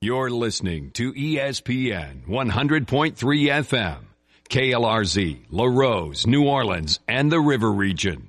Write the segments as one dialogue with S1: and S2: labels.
S1: You're listening to ESPN 100.3 FM, KLRZ, LaRose, New Orleans, and the River Region.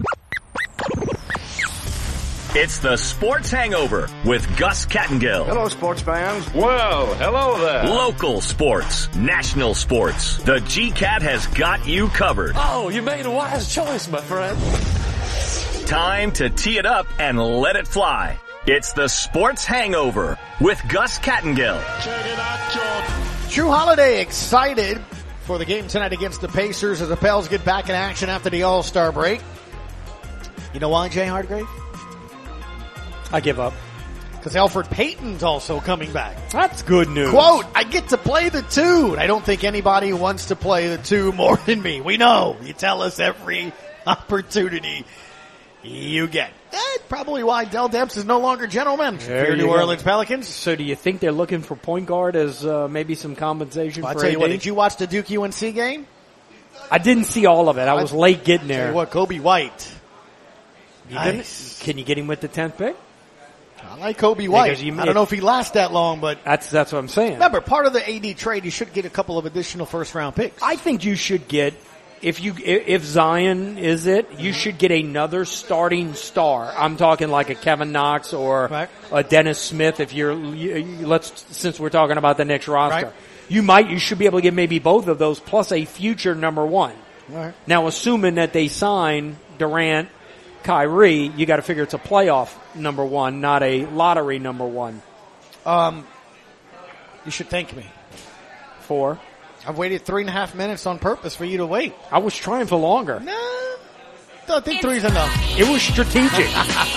S2: It's the Sports Hangover with Gus Kattengill.
S3: Hello, sports fans.
S4: Well, hello there.
S2: Local sports, national sports. The GCAT has got you covered.
S4: Oh, you made a wise choice, my friend.
S2: Time to tee it up and let it fly. It's the Sports Hangover with Gus Kattengill.
S3: Check it out, George.
S5: Drew Holiday excited for the game tonight against the Pacers as the Pels get back in action after the All-Star break. You know why, Jay Hardgrave?
S6: I give up.
S5: Because Elfrid Payton's also coming back.
S6: That's good news.
S5: Quote, I get to play the two. I don't think anybody wants to play the two more than me. We know. You tell us every opportunity you get. That's probably why Dell Demps is no longer general manager for your New Orleans Pelicans.
S6: So do you think they're looking for point guard as maybe some compensation for
S5: I'll tell you
S6: AD?
S5: what, did you watch the Duke UNC game?
S6: I didn't see all of it. I was late getting there.
S5: Tell you what, Kobe White.
S6: Nice. Can you get him with the 10th pick?
S5: I like Kobe White. I don't know if he lasts that long, but
S6: that's what I'm saying.
S5: Remember, part of the AD trade, you should get a couple of additional first-round picks.
S6: I think you should get, if Zion is it, you should get another starting star. I'm talking like a Kevin Knox or a Dennis Smith. If since we're talking about the Knicks roster, you should be able to get maybe both of those plus a future number one.
S5: Right.
S6: Now, assuming that they sign Durant, Kyrie, you got to figure it's a playoff number one, not a lottery number one.
S5: You should thank me.
S6: For?
S5: I've waited 3.5 minutes on purpose for you to wait.
S6: I was trying for longer.
S5: No, I think 3's enough.
S6: It was strategic.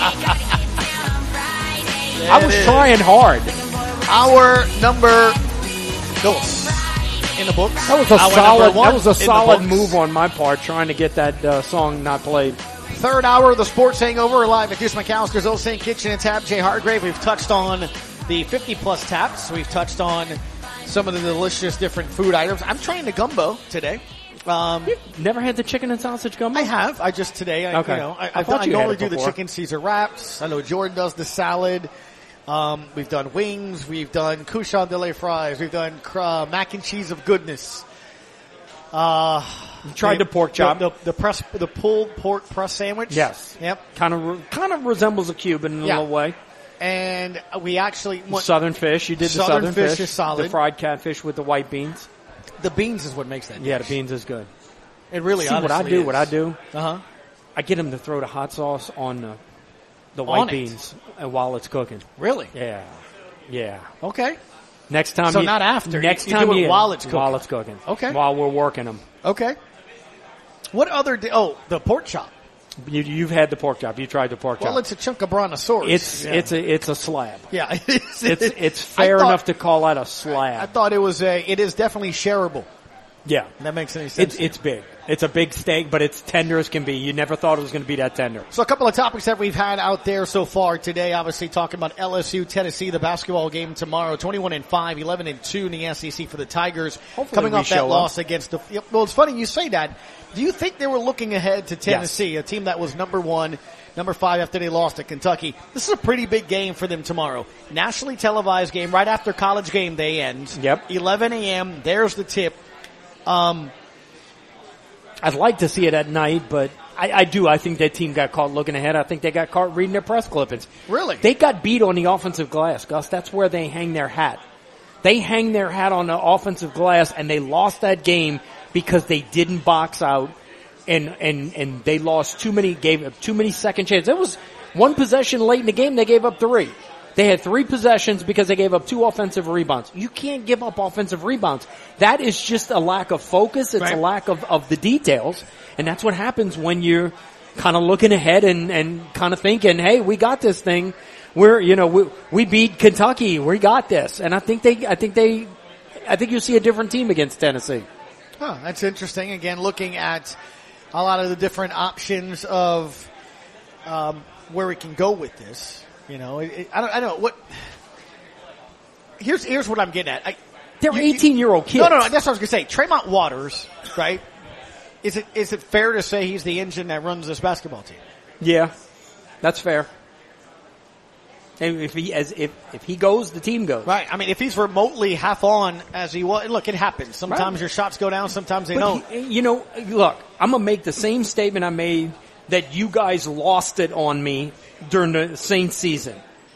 S6: I was trying hard.
S5: Our number dos in the books.
S6: That was a solid move on my part, trying to get that song not played.
S5: Third hour of the Sports Hangover, live at Deuce McAllister's Old St. Kitchen and Tap. Jay Hargrave, we've touched on the 50-plus taps. We've touched on some of the delicious different food items. I'm trying the gumbo today.
S6: You've never had the chicken and sausage gumbo?
S5: I have. I just today. I normally do the chicken Caesar wraps. I know Jordan does the salad. We've done wings. We've done couchon de lait fries. We've done mac and cheese of goodness.
S6: You tried the pork chop.
S5: The pulled pork press sandwich.
S6: Yes.
S5: Yep.
S6: Kind of resembles a Cuban in a little way.
S5: And we actually went
S6: Southern fish. You did the Southern fish.
S5: Is solid.
S6: The fried catfish with the white beans.
S5: The beans is what makes that.
S6: Yeah,
S5: dish.
S6: the beans is good.
S5: It really.
S6: See what I do?
S5: Is.
S6: What I do?
S5: I
S6: get them to throw the hot sauce on the white beans while it's cooking.
S5: Really?
S6: Yeah. Yeah.
S5: Okay.
S6: Next time.
S5: So not after.
S6: Next
S5: you
S6: time
S5: do it while it's cooking.
S6: While it's cooking.
S5: Okay.
S6: While we're working them.
S5: Okay. What other? The pork chop.
S6: You've had the pork chop. You tried the pork chop.
S5: Well, it's a chunk of brontosaurus.
S6: It's a slab.
S5: Yeah.
S6: it's fair enough to call that a slab.
S5: I thought it is definitely shareable.
S6: Yeah.
S5: That makes any sense.
S6: It's big. It's a big steak, but it's tender as can be. You never thought it was going to be that tender.
S5: So a couple of topics that we've had out there so far today, obviously talking about LSU, Tennessee, the basketball game tomorrow, 21-5, 11-2 in the SEC for the Tigers.
S6: Hopefully
S5: coming off that loss against the, well, it's funny you say that. Do you think they were looking ahead to Tennessee, a team that was number 1, number 5 after they lost to Kentucky? This is a pretty big game for them tomorrow. Nationally televised game right after college game day ends.
S6: Yep.
S5: 11 a.m. There's the tip.
S6: I'd like to see it at night, but I do. I think that team got caught looking ahead. I think they got caught reading their press clippings.
S5: Really?
S6: They got beat on the offensive glass, Gus. That's where they hang their hat. They hang their hat on the offensive glass, and they lost that game because they didn't box out, and they lost gave up too many second chances. There was one possession late in the game, they gave up 3. They had 3 possessions because they gave up 2 offensive rebounds. You can't give up offensive rebounds. That is just a lack of focus. It's a lack of the details. And that's what happens when you're kind of looking ahead and kind of thinking, hey, we got this thing. We beat Kentucky. We got this. And I think you'll see a different team against Tennessee.
S5: Huh, that's interesting. Again, looking at a lot of the different options of where we can go with this. I don't know what. Here's what I'm getting at.
S6: They're 18-year-old kids.
S5: No. That's what I was going to say. Tremont Waters, right? Is it fair to say he's the engine that runs this basketball team?
S6: Yeah, that's fair. And if he goes, the team goes.
S5: Right. I mean, if he's remotely half on as he was, look, it happens. Sometimes your shots go down, sometimes they don't.
S6: Look, I'm going to make the same statement I made that you guys lost it on me during the Saints season.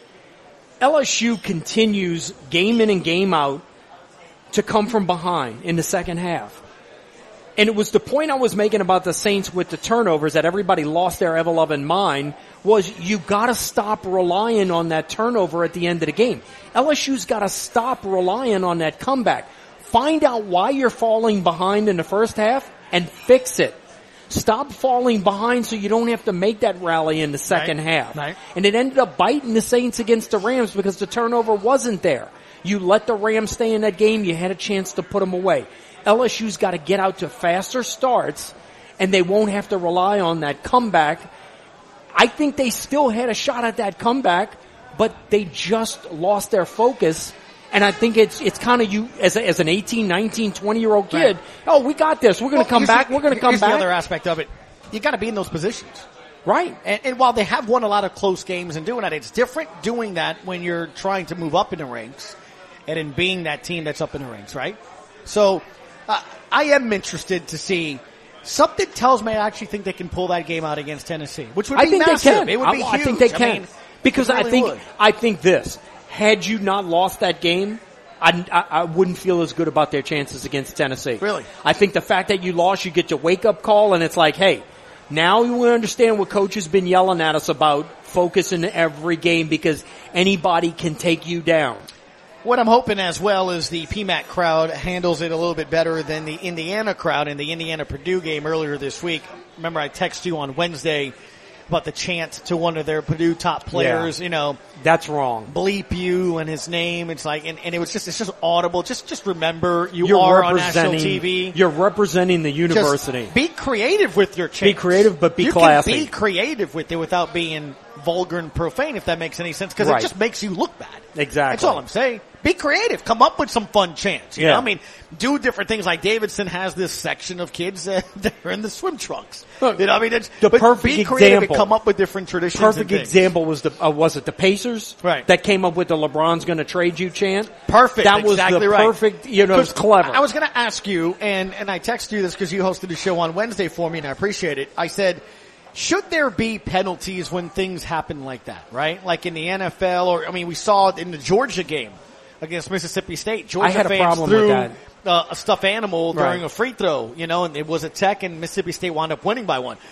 S6: LSU continues game in and game out to come from behind in the second half. And it was the point I was making about the Saints with the turnovers that everybody lost their ever-loving mind was you gotta stop relying on that turnover at the end of the game. LSU's gotta stop relying on that comeback. Find out why you're falling behind in the first half and fix it. Stop falling behind so you don't have to make that rally in the second half.
S5: Right.
S6: And it ended up biting the Saints against the Rams because the turnover wasn't there. You let the Rams stay in that game, you had a chance to put them away. LSU's got to get out to faster starts, and they won't have to rely on that comeback. I think they still had a shot at that comeback, but they just lost their focus. And I think it's kind of you as an 18, 19, 20-year-old kid. Right. Oh, we got this. We're going to come back. We're going to come back.
S5: Here's the other aspect of it. You got to be in those positions.
S6: Right.
S5: And while they have won a lot of close games and doing that, it's different doing that when you're trying to move up in the ranks and in being that team that's up in the ranks, right? So, I am interested to see. Something tells me I actually think they can pull that game out against Tennessee, which would be massive.
S6: They can.
S5: It would be huge.
S6: I think they can. Because
S5: really
S6: I think this. Had you not lost that game, I wouldn't feel as good about their chances against Tennessee.
S5: Really?
S6: I think the fact that you lost, you get your wake-up call, and it's like, hey, now you understand what Coach has been yelling at us about, focus in every game because anybody can take you down.
S5: What I'm hoping as well is the PMAC crowd handles it a little bit better than the Indiana crowd in the Indiana-Purdue game earlier this week. Remember, I texted you on Wednesday about the chant to one of their Purdue top players,
S6: That's wrong.
S5: Bleep you and his name. It's like, and it's just audible. Just remember you're on national TV.
S6: You're representing the university.
S5: Just be creative with your chants.
S6: Be creative, but be classy.
S5: You can be creative with it without being vulgar and profane, if that makes any sense, because it just makes you look bad.
S6: Exactly.
S5: That's all I'm saying. Be creative. Come up with some fun chants. You know? I mean, do different things. Like Davidson has this section of kids that are in the swim trunks.
S6: Look,
S5: I mean,
S6: the perfect
S5: be creative
S6: example.
S5: And come up with different traditions.
S6: Perfect example was it the Pacers?
S5: Right.
S6: That came up with the LeBron's going to trade you chant.
S5: Perfect.
S6: That was
S5: exactly
S6: the
S5: right.
S6: Perfect. It was clever.
S5: I was going to ask you, and I texted you this because you hosted a show on Wednesday for me, and I appreciate it. I said, should there be penalties when things happen like that, right? Like in the NFL, we saw it in the Georgia game against Mississippi State. Georgia
S6: I had a problem
S5: threw
S6: with that.
S5: A stuffed animal during a free throw, and it was a tech, and Mississippi State wound up winning by one.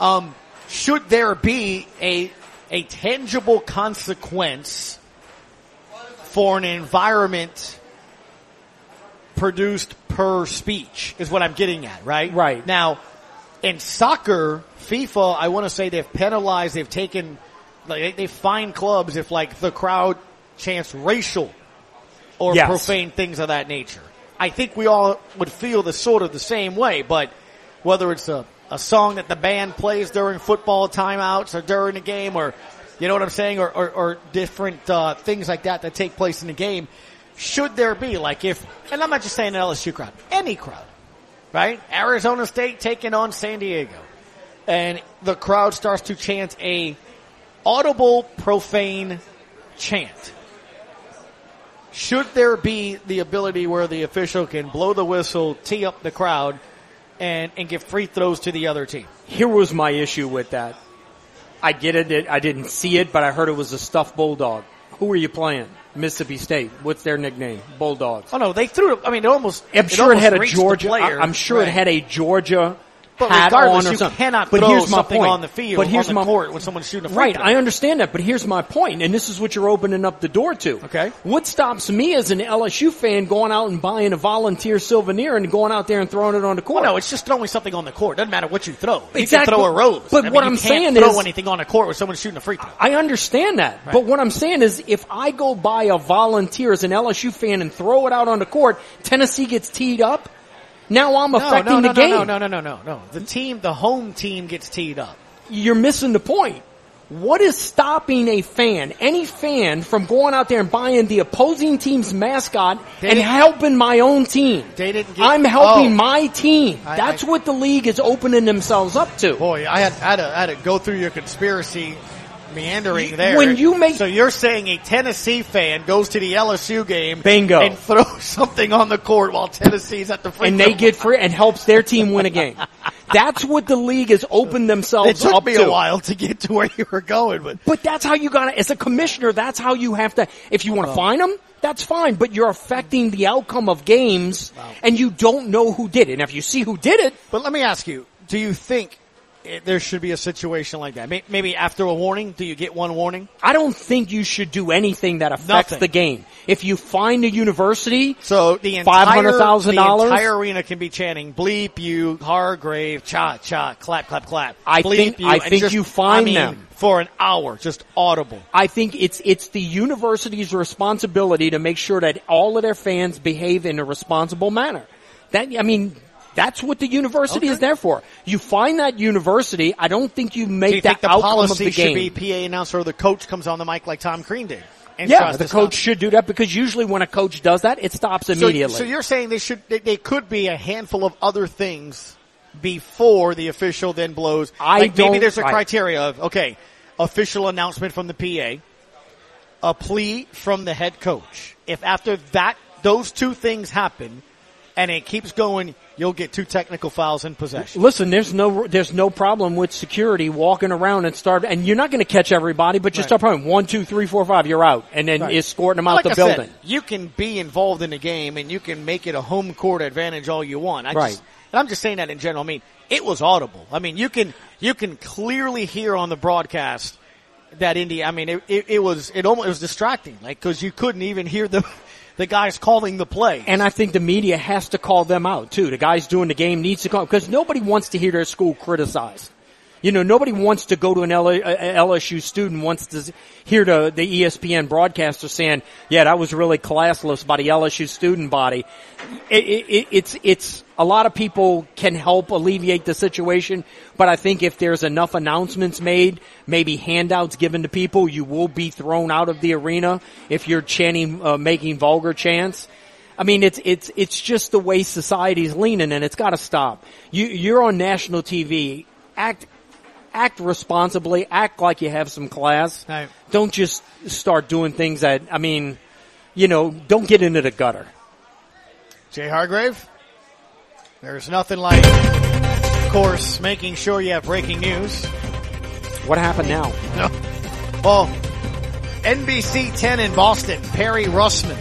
S5: Should there be a tangible consequence for an environment produced per speech is what I'm getting at, right?
S6: Right.
S5: Now, in soccer, FIFA, I want to say they've penalized, they've taken, they fined clubs if the crowd chants racial or profane things of that nature. I think we all would feel the same way, but whether it's a song that the band plays during football timeouts or during a game, or you know what I'm saying, or different things like that take place in the game, should there be, and I'm not just saying an LSU crowd, any crowd, right? Arizona State taking on San Diego, and the crowd starts to chant a audible, profane chant. Should there be the ability where the official can blow the whistle, tee up the crowd, and give free throws to the other team?
S6: Here was my issue with that. I get it. I didn't see it, but I heard it was a stuffed bulldog. Who are you playing? Mississippi State. What's their nickname? Bulldogs.
S5: Oh no, they threw it. It almost.
S6: I'm sure it had a
S5: reached
S6: Georgia.
S5: the player.
S6: I'm sure it had a Georgia.
S5: But
S6: hat
S5: regardless,
S6: on or
S5: you
S6: something.
S5: cannot
S6: but
S5: throw
S6: here's my
S5: something
S6: point.
S5: on the field,
S6: but here's
S5: on the
S6: my
S5: court when someone's shooting a free
S6: Right,
S5: throw.
S6: I understand that, but here's my point, and this is what you're opening up the door to.
S5: Okay.
S6: What stops me as an LSU fan going out and buying a volunteer souvenir and going out there and throwing it on the court?
S5: Well, no, it's just throwing something on the court. Doesn't matter what you throw. You
S6: Exactly.
S5: can throw a rose.
S6: But what I'm saying
S5: is, you can't throw
S6: is,
S5: anything on the court when someone's shooting a free throw.
S6: I understand that,
S5: Right.
S6: but what I'm saying is, if I go buy a volunteer as an LSU fan and throw it out on the court, Tennessee gets teed up. Now I'm affecting the game.
S5: No. The home team gets teed up.
S6: You're missing the point. What is stopping a fan, any fan, from going out there and buying the opposing team's mascot and helping my own team? I'm helping my team. That's what the league is opening themselves up to.
S5: Boy, I had to go through your conspiracy meandering there.
S6: When you make-
S5: So you're saying a Tennessee fan goes to the LSU game
S6: Bingo.
S5: and throws something on the court while Tennessee's at the free
S6: and
S5: throw
S6: they get free and helps their team win a game. That's what the league has opened themselves
S5: It took
S6: up
S5: me
S6: to.
S5: a while to get to where you were going,
S6: But that's how you gotta, as a commissioner, that's how you have to, if you want to fine them, that's fine, but you're affecting the outcome of games, and you don't know who did it. And if you see who did it,
S5: But let me ask you, do you think there should be a situation like that? Maybe after a warning, do you get one warning?
S6: I don't think you should do anything that affects
S5: Nothing.
S6: the game. If you find a university,
S5: So the entire
S6: $500,000?
S5: the entire arena can be chanting "bleep you, Hargrave, cha cha, clap clap clap."
S6: I
S5: bleep
S6: think- I think
S5: just,
S6: you find them.
S5: for an hour, just audible.
S6: I think it's the university's responsibility to make sure that all of their fans behave in a responsible manner. That's what the university is there for. You find that university, I don't think you make
S5: Do you
S6: that
S5: think the
S6: outcome of
S5: policy
S6: the game.
S5: should be PA announcer or the coach comes on the mic like Tom Crean did? And
S6: Yeah,
S5: tries
S6: the
S5: to
S6: coach
S5: stop?
S6: should do that because usually when a coach does that, it stops immediately.
S5: So you're saying they could be a handful of other things before the official then blows. Maybe there's a criteria of, okay, official announcement from the PA, a plea from the head coach. If after those two things happen and it keeps going, you'll get 2 technical fouls in possession.
S6: Listen, there's no problem with security walking around and you're not going to catch everybody, but you start playing 1, 2, 3, 4, 5, you're out, and then escorting them out
S5: Like
S6: the
S5: I
S6: building.
S5: said, you can be involved in the game and you can make it a home court advantage all you want.
S6: Right.
S5: I'm just saying that in general. It was audible. You can clearly hear on the broadcast that it was distracting, cause you couldn't even hear the guys calling the play.
S6: And I think the media has to call them out too. The guys doing the game needs to call, because nobody wants to hear their school criticized. Nobody wants to go to an LSU student wants to hear the ESPN broadcaster saying, yeah, that was really classless by the LSU student body. It's a lot of people can help alleviate the situation, but I think if there's enough announcements made, maybe handouts given to people, you will be thrown out of the arena if you're chanting, making vulgar chants. It's just the way society's leaning, and it's got to stop. You're on national TV. Act responsibly. Act like you have some class.
S5: Right.
S6: Don't just start doing things that, don't get into the gutter.
S5: Jay Hargrave, there's nothing like, of course, making sure you have breaking news.
S6: What happened now?
S5: No. Well, NBC 10 in Boston, Perry Russum,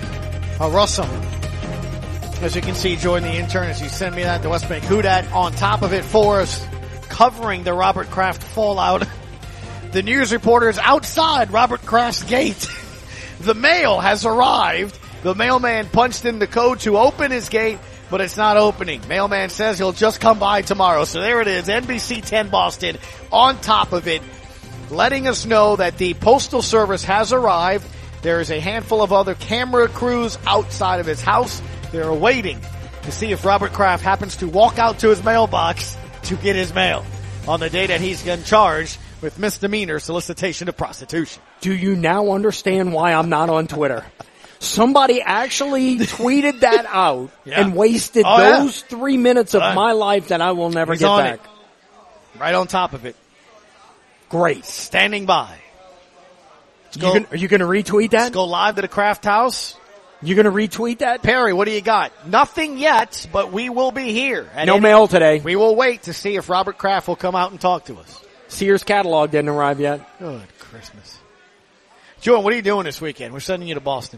S5: as you can see, join the intern as you send me that, the West Bank Houdat on top of it for us, covering the Robert Kraft fallout. The news reporters outside Robert Kraft's gate. The mail has arrived. The mailman punched in the code to open his gate, but it's not opening. Mailman says he'll just come by tomorrow. So there it is, NBC 10 Boston on top of it, letting us know that the Postal Service has arrived. There is a handful of other camera crews outside of his house. They're waiting to see if Robert Kraft happens to walk out to his mailbox to get his mail on the day that he's getting charged with misdemeanor solicitation of prostitution.
S6: Do you now understand why I'm not on Twitter? Somebody actually tweeted that out and wasted those 3 minutes of my life that I will never get back.
S5: Right on top of it.
S6: Great.
S5: Standing by.
S6: Are you going to retweet that?
S5: Let's go live to the Kraft house.
S6: You going to retweet that?
S5: Perry, what do you got? Nothing yet, but we will be here.
S6: No mail today.
S5: We will wait to see if Robert Kraft will come out and talk to us.
S6: Sears catalog didn't arrive yet.
S5: Good Christmas. Jordan, what are you doing this weekend? We're sending you to Boston.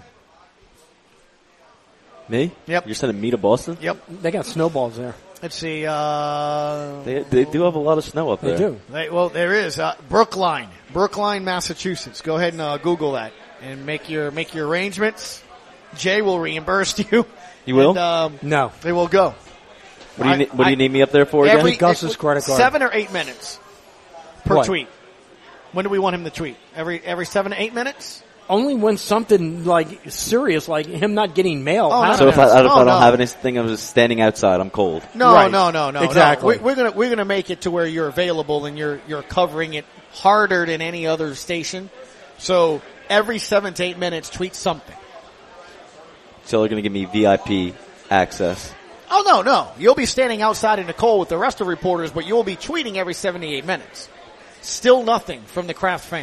S7: Me?
S5: Yep.
S7: You're sending me to Boston?
S5: Yep.
S6: They got snowballs there.
S5: Let's see.
S7: They do have a lot of snow up there.
S6: They do.
S5: There is Brookline, Massachusetts. Go ahead and Google that and make your arrangements. Jay will reimburse you.
S7: You will?
S5: And,
S6: no.
S5: They will go.
S7: What do you need me up there for again?
S6: Gus's credit card.
S5: 7 or 8 minutes per
S6: What?
S5: tweet. When do we want him to tweet? Every 7 to 8 minutes?
S6: Only when something like serious, like him not getting mail.
S5: Oh,
S6: happens.
S7: So if I don't
S5: no.
S7: have anything, I'm just standing outside. I'm cold.
S5: No,
S6: Right.
S5: no.
S6: Exactly.
S5: No. We're gonna make it to where you're available and you're covering it harder than any other station. So every 7 to 8 minutes, tweet something.
S7: So they're going to give me VIP access.
S5: Oh, no. You'll be standing outside in the cold with the rest of the reporters, but you'll be tweeting every 78 minutes. Still nothing from the Kraft family.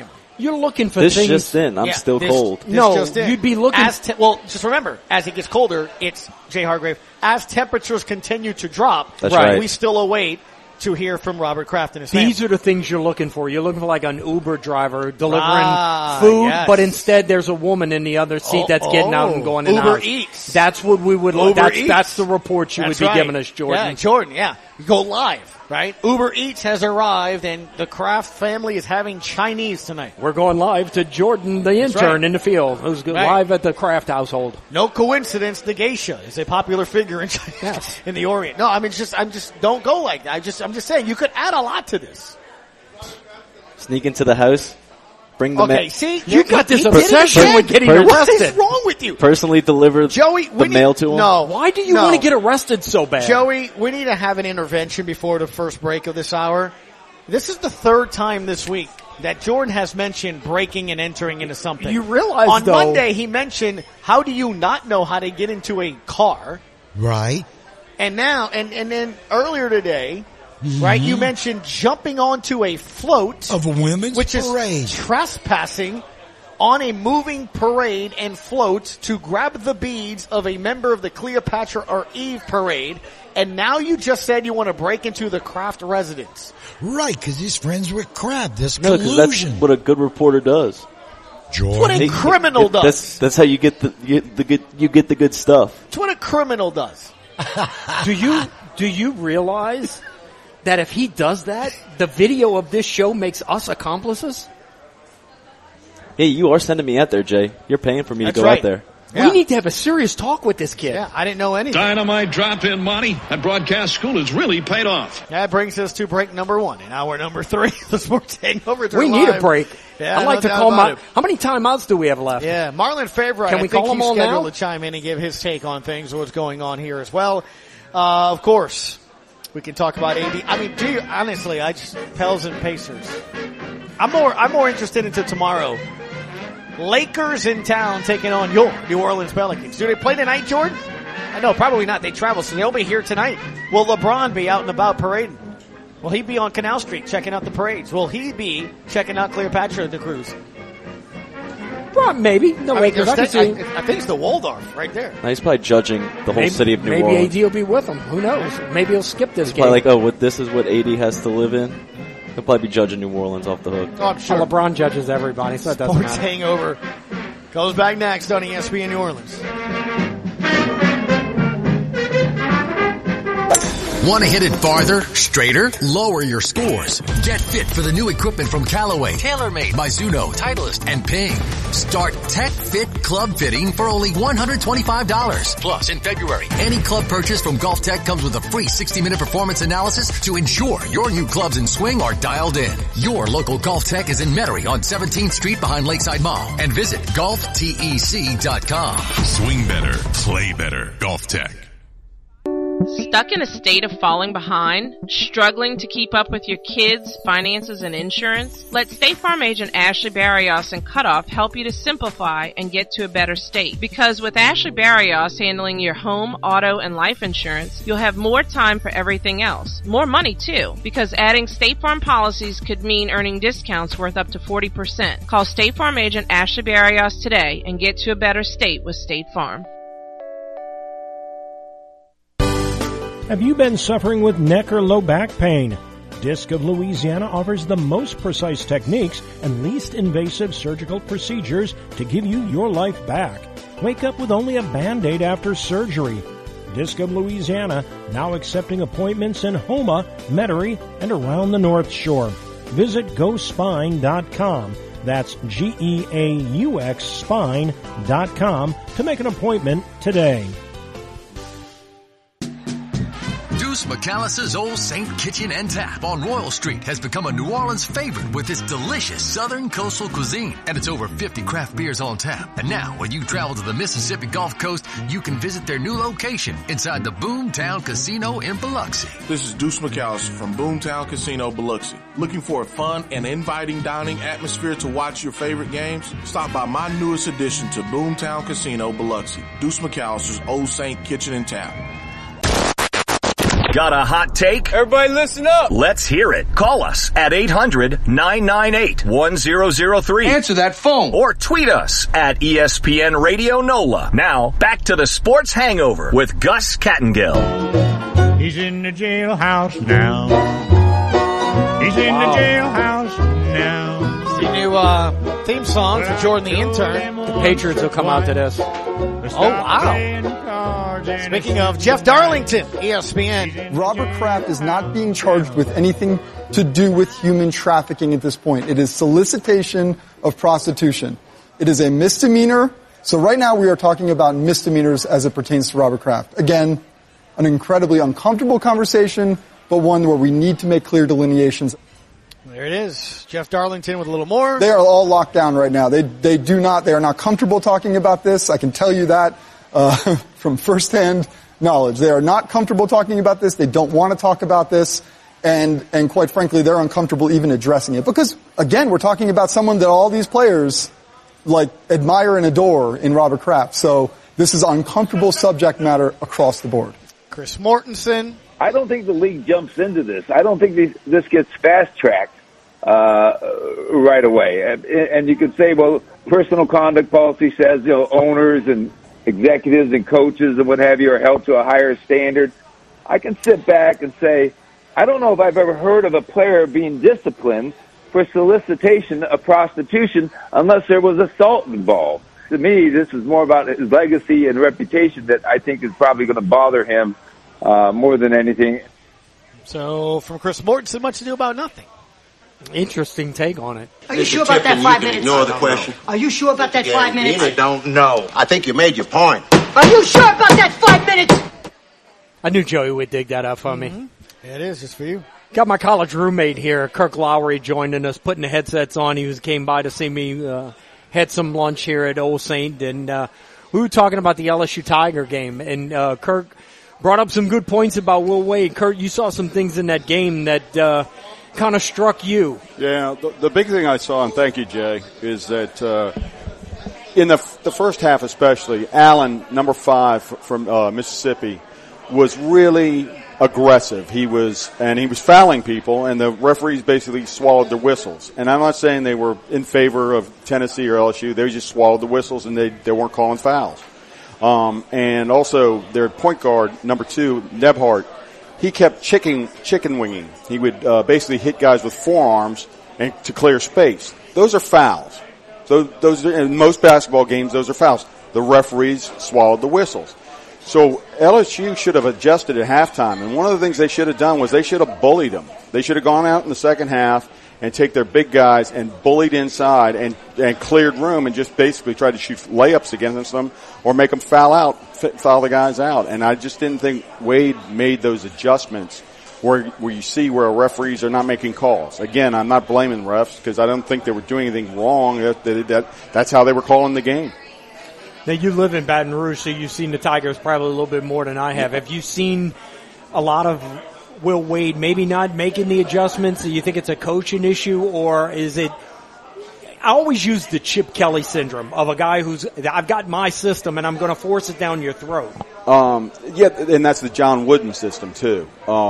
S6: You're looking for
S7: This
S6: things.
S7: just in. I'm still cold.
S5: This
S6: No,
S5: just in.
S6: you'd be looking.
S5: Well, just remember, as it gets colder, it's Jay Hargrave. As temperatures continue to drop,
S7: That's right.
S5: we still await to hear from Robert Kraft and his family.
S6: These are the things you're looking for. You're looking for like an Uber driver delivering
S5: Ah,
S6: food,
S5: yes.
S6: but instead there's a woman in the other seat that's getting out and going in
S5: Uber
S6: ours.
S5: Eats.
S6: That's what we would.
S5: Uber
S6: That's
S5: Eats.
S6: the report you
S5: That's
S6: would be
S5: right.
S6: giving us, Jordan.
S5: Yeah, Jordan, yeah. Go live, right? Uber Eats has arrived, and the Kraft family is having Chinese tonight.
S6: We're going live to Jordan, the intern
S5: right.
S6: in the field, who's
S5: Right.
S6: live at the Kraft household.
S5: No coincidence, the geisha is a popular figure in China,
S6: Yes.
S5: in the Orient. No, I mean, I'm just don't go like that. I'm just saying, you could add a lot to this.
S7: Sneak into the house. Bring the
S5: Okay, see?
S6: You got this
S5: he did it
S6: obsession
S5: again.
S6: with getting
S5: What is
S6: arrested.
S5: wrong with you?
S7: personally deliver
S5: Joey,
S7: the mail to him.
S5: No.
S6: Why do you
S5: No.
S6: want to get arrested so bad?
S5: Joey, we need to have an intervention before the first break of this hour. This is the third time this week that Jordan has mentioned breaking and entering into something.
S6: You realize,
S5: on
S6: though-
S5: Monday he mentioned, how do you not know how to get into a car?
S8: Right.
S5: And now, and then earlier today, right, you mentioned jumping onto a float
S8: Of a women's
S5: which
S8: parade.
S5: is trespassing on a moving parade and float to grab the beads of a member of the Cleopatra or Eve parade. And now you just said you want to break into the Kraft residence.
S8: Right, because he's friends with Kraft. This
S7: No, because that's
S8: collusion.
S7: what a good reporter does.
S5: That's what
S8: Jordan.
S5: a criminal does.
S7: That's how you get the good stuff.
S5: That's what a criminal does.
S6: Do you realize that if he does that, the video of this show makes us accomplices?
S7: Hey, you are sending me out there, Jay. You're paying for me
S5: That's
S7: to go
S5: right.
S7: out there.
S5: Yeah.
S6: We need to have a serious talk with this kid.
S5: Yeah, I didn't know anything.
S3: Dynamite drop-in money at broadcast school has really paid off.
S5: That brings us to break number 1 and hour number 3. The Sports Hangover.
S6: We need a break.
S5: Yeah,
S6: I'd like
S5: no
S6: to
S5: doubt
S6: call
S5: about
S6: my.
S5: it.
S6: How many timeouts do we have left?
S5: Yeah, Marlon Favre.
S6: Can we call
S5: think
S6: him
S5: he's
S6: all
S5: scheduled
S6: now?
S5: to chime in and give his take on things, what's going on here as well. Of course, we can talk about AD. I mean, honestly, Pels and Pacers. I'm more interested into tomorrow. Lakers in town taking on your New Orleans Pelicans. Do they play tonight, Jordan? I know, probably not. They travel, so they'll be here tonight. Will LeBron be out and about parading? Will he be on Canal Street checking out the parades? Will he be checking out Cleopatra the cruise?
S6: Well, maybe. The Lakers. I can see.
S5: I think it's the Waldorf right there.
S7: Now, he's probably judging the whole city of New
S6: maybe
S7: Orleans.
S6: AD will be with him. Who knows? Maybe he'll skip this game.
S7: Probably like, this is what AD has to live in. He'll probably be judging New Orleans off the hook.
S5: Oh, I'm sure.
S6: LeBron judges everybody, so it doesn't
S5: Sports
S6: matter.
S5: Hangover goes back next on ESPN New Orleans.
S9: Want to hit it farther, straighter, lower your scores? Get fit for the new equipment from Callaway, TaylorMade, Mizuno, Titleist, and Ping. Start Tech Fit Club Fitting for only $125. Plus, in February, any club purchase from Golf Tech comes with a free 60-minute performance analysis to ensure your new clubs and swing are dialed in. Your local Golf Tech is in Metairie on 17th Street behind Lakeside Mall. And visit golftec.com.
S10: Swing better, play better. Golf Tech.
S11: Stuck in a state of falling behind? Struggling to keep up with your kids' finances and insurance? Let State Farm agent Ashley Barrios and Cutoff help you to simplify and get to a better state. Because with Ashley Barrios handling your home, auto, and life insurance, you'll have more time for everything else. More money, too. Because adding State Farm policies could mean earning discounts worth up to 40%. Call State Farm agent Ashley Barrios today and get to a better state with State Farm.
S12: Have you been suffering with neck or low back pain? Disc of Louisiana offers the most precise techniques and least invasive surgical procedures to give you your life back. Wake up with only a Band-Aid after surgery. Disc of Louisiana, now accepting appointments in Houma, Metairie, and around the North Shore. Visit GoSpine.com. That's GEAUX Spine.com to make an appointment today.
S9: Deuce McAllister's Old Saint Kitchen and Tap on Royal Street has become a New Orleans favorite with its delicious southern coastal cuisine and its over 50 craft beers on tap. And now, when you travel to the Mississippi Gulf Coast, you can visit their new location inside the Boomtown Casino in Biloxi.
S13: This is Deuce McAllister from Boomtown Casino, Biloxi. Looking for a fun and inviting dining atmosphere to watch your favorite games? Stop by my newest addition to Boomtown Casino, Biloxi. Deuce McAllister's Old Saint Kitchen and Tap.
S2: Got a hot take?
S4: Everybody listen up.
S2: Let's hear it. Call us at 800-998-1003.
S4: Answer that phone.
S2: Or tweet us at ESPN Radio NOLA. Now, back to the Sports Hangover with Gus Kattengill.
S14: He's in the jailhouse now. He's in the jailhouse now.
S5: The new theme song for Jordan the Intern.
S6: The Patriots will come out to this.
S5: Oh, wow. Speaking of Jeff Darlington, ESPN.
S15: Robert Kraft is not being charged with anything to do with human trafficking at this point. It is solicitation of prostitution. It is a misdemeanor. So right now we are talking about misdemeanors as it pertains to Robert Kraft. Again, an incredibly uncomfortable conversation, but one where we need to make clear delineations.
S5: There it is. Jeff Darlington with a little more.
S15: They are all locked down right now. They are not comfortable talking about this. I can tell you that from firsthand knowledge. They are not comfortable talking about this. They don't want to talk about this. And quite frankly, they're uncomfortable even addressing it. Because, again, we're talking about someone that all these players, admire and adore in Robert Kraft. So this is uncomfortable subject matter across the board.
S5: Chris Mortensen.
S16: I don't think the league jumps into this. I don't think this gets fast-tracked right away. And you could say, well, personal conduct policy says, owners and executives and coaches and what have you are held to a higher standard. I can sit back and say, I don't know if I've ever heard of a player being disciplined for solicitation of prostitution unless there was assault involved. To me, this is more about his legacy and reputation that I think is probably going to bother him more than anything.
S5: So, from Chris Mortensen, much ado about nothing.
S6: Interesting take on it.
S17: Are you sure about that 5 minutes?
S18: Ignore the question.
S17: Are you sure about that 5 minutes?
S18: I don't know. I think you made your point.
S17: Are you sure about that 5 minutes?
S6: I knew Joey would dig that up for me.
S5: It is, just for you.
S6: Got my college roommate here, Kirk Lowry, joining us, putting the headsets on. He came by to see me, had some lunch here at Old Saint, and we were talking about the LSU Tiger game, and Kirk brought up some good points about Will Wade. Kurt, you saw some things in that game that kind of struck you.
S19: Yeah, the big thing I saw, and thank you, Jay, is that in the first half especially, Allen, number 5 from Mississippi, was really aggressive. He was fouling people, and the referees basically swallowed their whistles. And I'm not saying they were in favor of Tennessee or LSU. They just swallowed the whistles, and they weren't calling fouls. And also their point guard, number 2, Nebhart, he kept chicken winging. He would basically hit guys with forearms and to clear space. Those are fouls. So those are, in most basketball games, those are fouls. The referees swallowed the whistles. So LSU should have adjusted at halftime. And one of the things they should have done was they should have bullied them. They should have gone out in the second half and take their big guys and bullied inside and cleared room and just basically tried to shoot layups against them or make them foul the guys out. And I just didn't think Wade made those adjustments where you see where referees are not making calls. Again, I'm not blaming refs because I don't think they were doing anything wrong. That's how they were calling the game.
S6: Now, you live in Baton Rouge, so you've seen the Tigers probably a little bit more than I have. Have you seen a lot of Will Wade maybe not making the adjustments? Do you think it's a coaching issue, or is it – I always use the Chip Kelly syndrome of a guy who's – I've got my system, and I'm going to force it down your throat.
S19: Yeah, and that's the John Wooden system, too.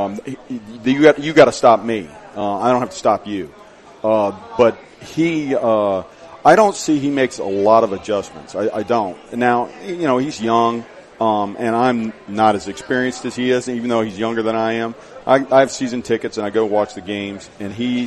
S19: You got to stop me. I don't have to stop you. But he I don't see he makes a lot of adjustments. I don't. Now, he's young, and I'm not as experienced as he is, even though he's younger than I am. I have season tickets, and I go watch the games, and he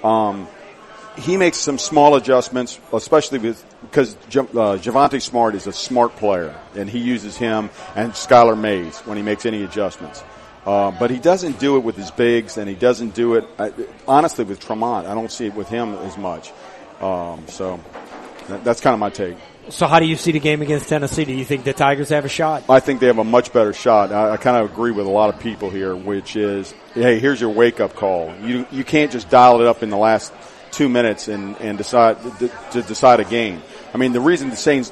S19: makes some small adjustments, especially because Javonte Smart is a smart player, and he uses him and Skylar Mays when he makes any adjustments. But he doesn't do it with his bigs, and he doesn't do it, honestly, with Tremont. I don't see it with him as much. So that's kind of my take.
S6: So how do you see the game against Tennessee? Do you think the Tigers have a shot?
S19: I think they have a much better shot. I kind of agree with a lot of people here, which is, hey, here's your wake-up call. You can't just dial it up in the last 2 minutes and decide to decide a game. I mean, the reason the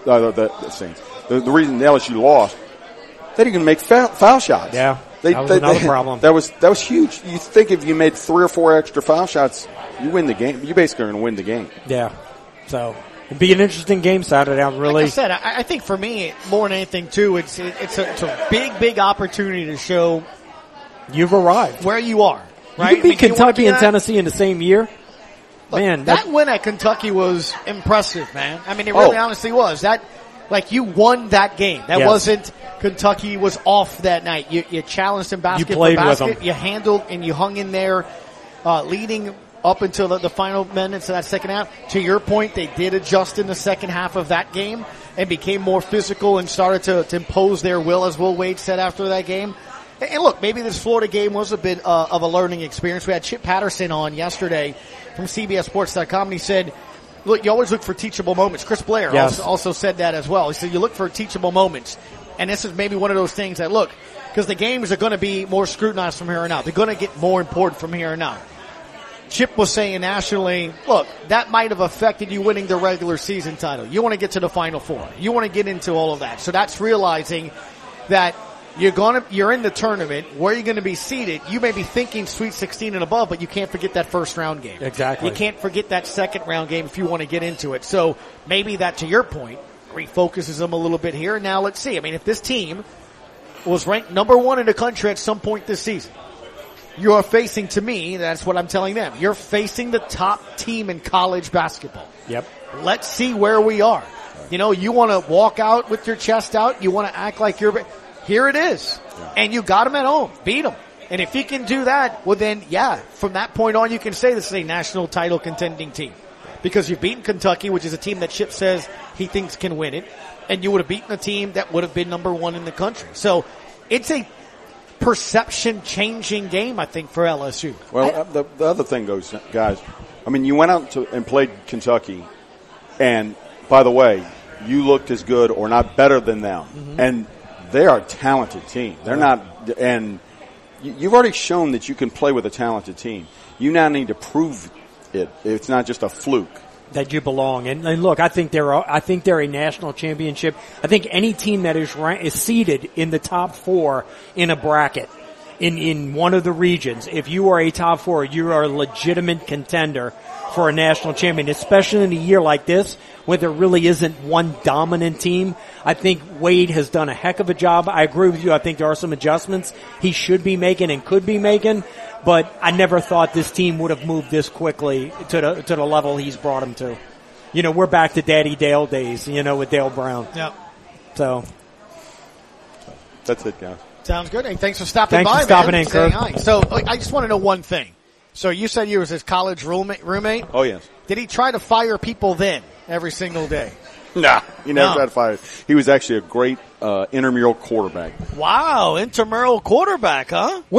S19: reason LSU lost, they didn't make foul shots.
S6: Yeah, that was another problem.
S19: That was huge. You think if you made 3 or 4 extra foul shots, you win the game. You basically are going to win the game.
S6: Yeah. So it'd be an interesting game Saturday.
S5: Like I said, I think for me, more than anything, too, it's a big opportunity to show
S6: You've arrived.
S5: Where you are. Right?
S6: You can beat Kentucky and Tennessee in the same year.
S5: Look,
S6: man,
S5: that win at Kentucky was impressive, man. I mean, it really honestly was. You won that game. That wasn't Kentucky was off that night. You challenged them basket for basket. You handled and you hung in there, leading up until the final minutes of that second half. To your point, they did adjust in the second half of that game and became more physical and started to impose their will, as Will Wade said after that game. And look, maybe this Florida game was a bit of a learning experience. We had Chip Patterson on yesterday from CBSSports.com, and he said, look, you always look for teachable moments. Chris Blair also said that as well. He said you look for teachable moments. And this is maybe one of those things that, look, because the games are going to be more scrutinized from here on out. They're going to get more important from here on out. Chip was saying nationally, look, that might have affected you winning the regular season title. You want to get to the Final Four. You want to get into all of that. So that's realizing that you're in the tournament. Where you're going to be seated, you may be thinking Sweet 16 and above, but you can't forget that first round game.
S6: Exactly.
S5: You can't forget that second round game if you want to get into it. So maybe that, to your point, refocuses them a little bit here. Now let's see. I mean, if this team was ranked number 1 in the country at some point this season, you are facing, to me, that's what I'm telling them, you're facing the top team in college basketball.
S6: Yep.
S5: Let's see where we are. You know, you want to walk out with your chest out. You want to act like here it is. Yeah. And you got them at home. Beat them. And if you can do that, well then, from that point on, you can say this is a national title contending team. Because you've beaten Kentucky, which is a team that Chip says he thinks can win it. And you would have beaten a team that would have been number 1 in the country. So it's a perception-changing game, I think, for LSU.
S19: Well, the other thing goes, guys, I mean, you went out and played Kentucky, and, by the way, you looked as good or not better than them. Mm-hmm. And they are a talented team. They're not, and you've already shown that you can play with a talented team. You now need to prove it. It's not just a fluke.
S6: That you belong. And look, I think they're a national championship. I think any team that is seeded in the top 4 in a bracket in one of the regions, if you are a top 4, you are a legitimate contender for a national champion, especially in a year like this where there really isn't one dominant team. I think Wade has done a heck of a job. I agree with you. I think there are some adjustments he should be making and could be making. But I never thought this team would have moved this quickly to the level he's brought them to. You know, we're back to Daddy Dale days, with Dale Brown.
S5: Yep.
S6: So.
S19: That's it, guys.
S5: Sounds good. Hey, thanks for stopping by,
S6: Thanks for stopping in, Kirk.
S5: Hi. So I just want to know one thing. So you said you was his college roommate?
S19: Oh, yes.
S5: Did he try to fire people then every single day?
S19: Nah, he never tried to fire. He was actually a great intramural quarterback.
S5: Wow, intramural quarterback, huh?
S6: We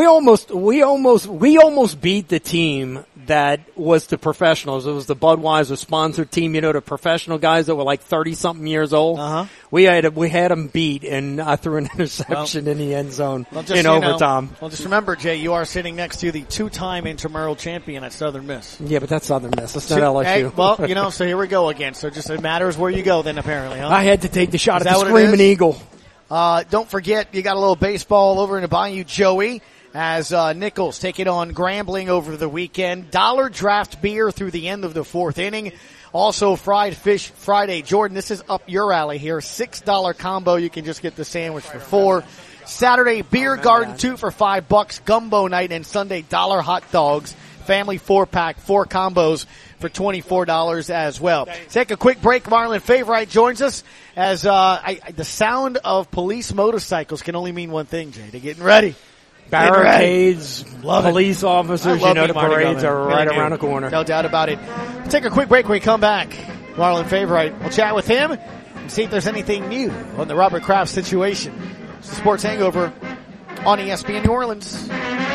S6: almost beat the team that was the professionals. It was the Budweiser sponsored team, the professional guys that were like 30-something years old.
S5: Uh-huh.
S6: We had them beat, and I threw an interception in the end zone in overtime.
S5: Well, just remember, Jay, you are sitting next to the 2-time intramural champion at Southern Miss.
S6: Yeah, but that's Southern Miss. That's not LSU.
S5: Hey, well, so here we go again. So just it matters where you go then, apparently, huh?
S6: I had to take the shot at the Screaming Eagle.
S5: Don't forget, you got a little baseball over in the Bayou, Joey, as Nichols take it on Grambling over the weekend. Dollar Draft beer through the end of the 4th inning. Also, Fried Fish Friday. Jordan, this is up your alley here. $6 combo. You can just get the sandwich for $4. Saturday, Beer Garden 2 for $5. Gumbo night, and Sunday, $1 hot dogs. Family 4-pack, 4 combos for $24 as well. Take a quick break. Marlon Favorite joins us as the sound of police motorcycles can only mean one thing, Jay. They're getting ready.
S6: Barricades, police officers, the parades are right around the corner.
S5: No doubt about it. We'll take a quick break when we come back. Marlon Favorite. We'll chat with him and see if there's anything new on the Robert Kraft situation. It's the Sports Hangover on ESPN New Orleans.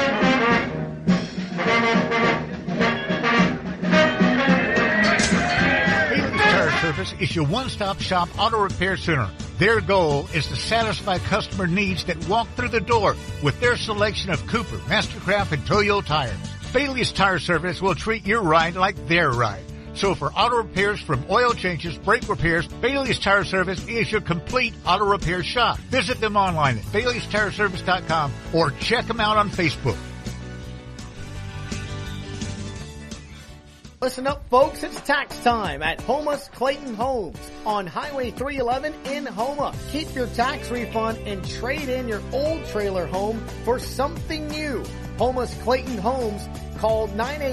S20: Service is your one-stop shop auto repair center. Their goal is to satisfy customer needs that walk through the door with their selection of Cooper, Mastercraft, and Toyo tires. Bailey's Tire Service will treat your ride like their ride. So for auto repairs from oil changes, brake repairs, Bailey's Tire Service is your complete auto repair shop. Visit them online at Bailey'sTireService.com or check them out on Facebook.
S5: Listen up, folks. It's tax time at Homa's Clayton Homes on Highway 311 in Homa. Keep your tax refund and trade in your old trailer home for something new. Homa's Clayton Homes. Call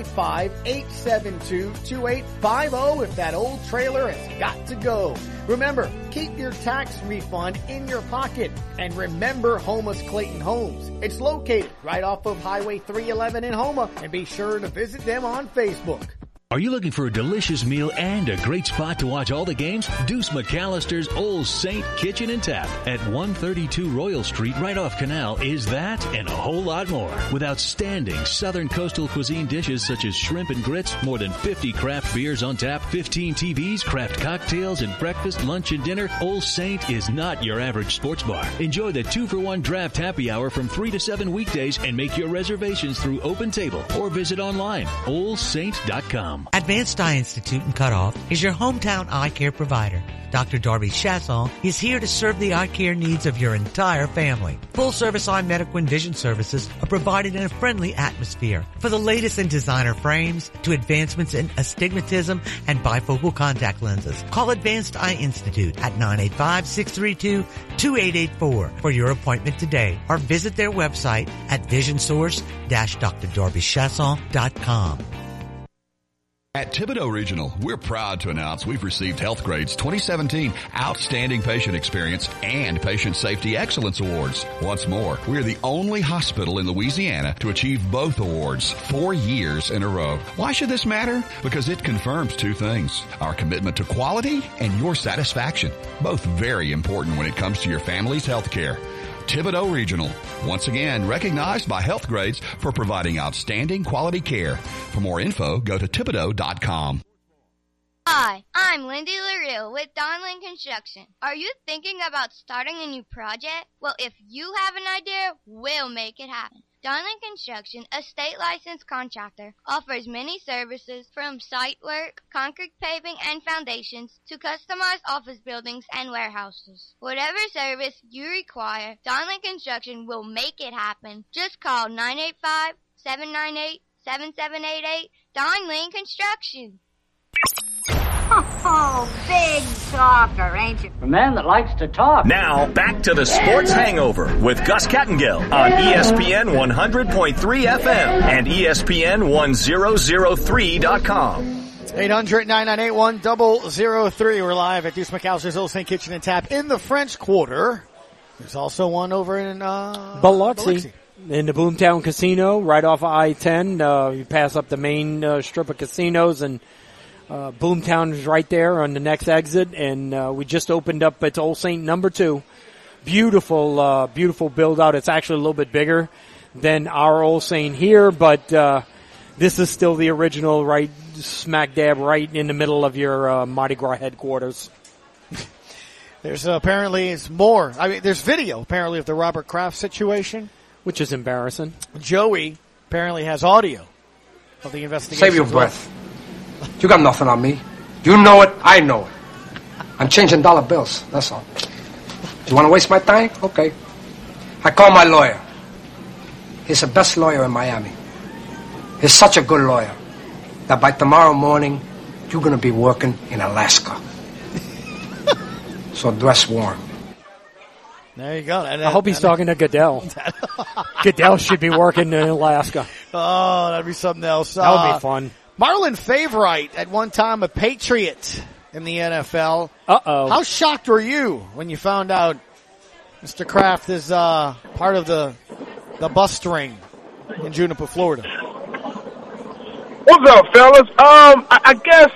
S5: 985-872-2850 if that old trailer has got to go. Remember, keep your tax refund in your pocket. And remember Homa's Clayton Homes. It's located right off of Highway 311 in Homa. And be sure to visit them on Facebook.
S21: Are you looking for a delicious meal and a great spot to watch all the games? Deuce McAllister's Old Saint Kitchen and Tap at 132 Royal Street right off Canal is that and a whole lot more. With outstanding Southern coastal cuisine dishes such as shrimp and grits, more than 50 craft beers on tap, 15 TVs, craft cocktails, and breakfast, lunch, and dinner, Old Saint is not your average sports bar. Enjoy the 2-for-1 draft happy hour from 3 to 7 weekdays and make your reservations through Open Table or visit online, oldsaint.com.
S22: Advanced Eye Institute in Cutoff is your hometown eye care provider. Dr. Darby Chasson is here to serve the eye care needs of your entire family. Full-service eye medical and vision services are provided in a friendly atmosphere. For the latest in designer frames to advancements in astigmatism and bifocal contact lenses, call Advanced Eye Institute at 985-632-2884 for your appointment today, or visit their website at visionsource-drdarbychasson.com.
S23: At Thibodeau Regional, we're proud to announce we've received HealthGrade's 2017 Outstanding Patient Experience and Patient Safety Excellence Awards. Once more, we're the only hospital in Louisiana to achieve both awards 4 years in a row. Why should this matter? Because it confirms two things: our commitment to quality and your satisfaction, both very important when it comes to your family's health care. Thibodeau Regional, once again recognized by HealthGrades for providing outstanding quality care. For more info, go to Thibodeau.com.
S24: Hi, I'm Lindy LaRille with Donlin Construction. Are you thinking about starting a new project? Well, if you have an idea, we'll make it happen. Donlin Construction, a state-licensed contractor, offers many services from site work, concrete paving and foundations, to customized office buildings and warehouses. Whatever service you require, Donlin Construction will make it happen. Just call 985-798-7788, Donlin Construction.
S17: Oh, big talker, ain't you?
S25: A man that likes to talk.
S2: Now, back to the Sports Hangover with Gus Kattengill on ESPN 100.3 FM and ESPN 1003.com.
S5: 800-998-1003. We're live at Deuce McAllister's Old Saint Kitchen and Tap in the French Quarter. There's also one over in
S6: Biloxi. In the Boomtown Casino, right off of I-10. You pass up the main strip of casinos, and Boomtown is right there on the next exit, and we just opened up. It's Old Saint number 2. Beautiful, beautiful build out. It's actually a little bit bigger than our Old Saint here, but this is still the original, right smack dab, right in the middle of your Mardi Gras headquarters.
S5: There's apparently it's more. I mean, there's video apparently of the Robert Kraft situation,
S6: which is embarrassing.
S5: Joey apparently has audio of the investigation.
S26: Save your breath. You got nothing on me. You know it. I know it. I'm changing dollar bills. That's all. You want to waste my time? Okay. I call my lawyer. He's the best lawyer in Miami. He's such a good lawyer that by tomorrow morning, you're going to be working in Alaska. So dress warm.
S5: There you go.
S6: I hope he's talking to Goodell. Goodell should be working in Alaska.
S5: Oh, that'd be something else.
S6: That would be fun.
S5: Marlon Favorite, at one time a Patriot in the NFL.
S6: Uh-oh.
S5: How shocked were you when you found out Mr. Kraft is part of the bus string in Juniper, Florida?
S27: What's up, fellas? I guess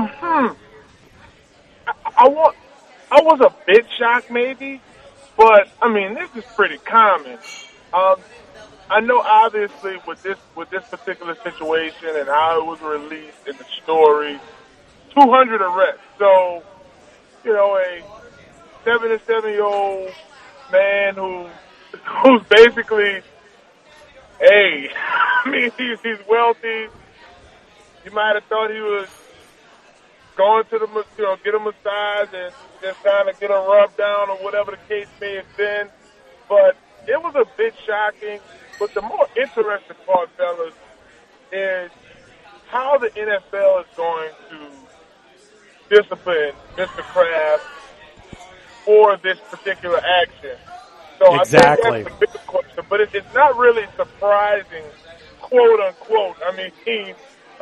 S27: I was a bit shocked, maybe, but I mean this is pretty common. I know, obviously, with this particular situation and how it was released in the story, 200 arrests. So, you know, a 77-year-old man who's basically, hey, I mean, he's wealthy. You might have thought he was going to get a massage and just kind of get a rub down or whatever the case may have been. But it was a bit shocking. But the more interesting part, fellas, is how the NFL is going to discipline Mr. Kraft for this particular action. So
S6: Exactly.
S27: I think that's the bigger question, but it's not really surprising, quote unquote. I mean,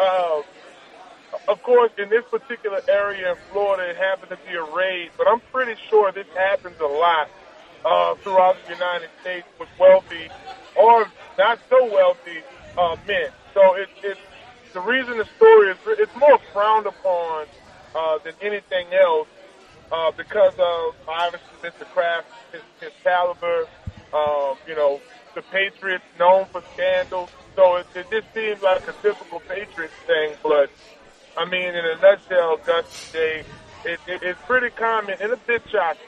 S27: of course, in this particular area in Florida, it happened to be a raid, but I'm pretty sure this happens a lot throughout the United States with wealthy or not so wealthy men. So it's the reason the story is it's more frowned upon than anything else because of obviously Mr. Kraft, his caliber. You know, the Patriots known for scandals, so it just seems like a typical Patriots thing. But I mean, in a nutshell, Gus, it's pretty common and a bit shocking.